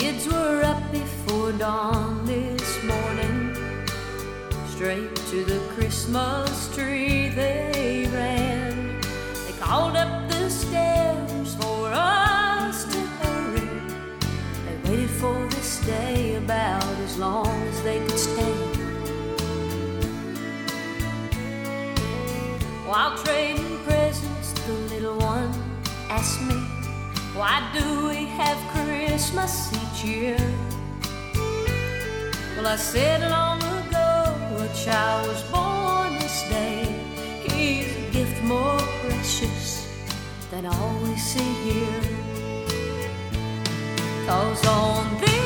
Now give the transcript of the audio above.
Kids were up before dawn this morning. Straight to the Christmas tree they ran. They called up the stairs for us to hurry. They waited for this day about as long as they could stand. While trading presents, the little one asked me, why do we have Christmas each year? Well, I said long ago, a child was born this day. He's a gift more precious than all we see here. 'Cause on this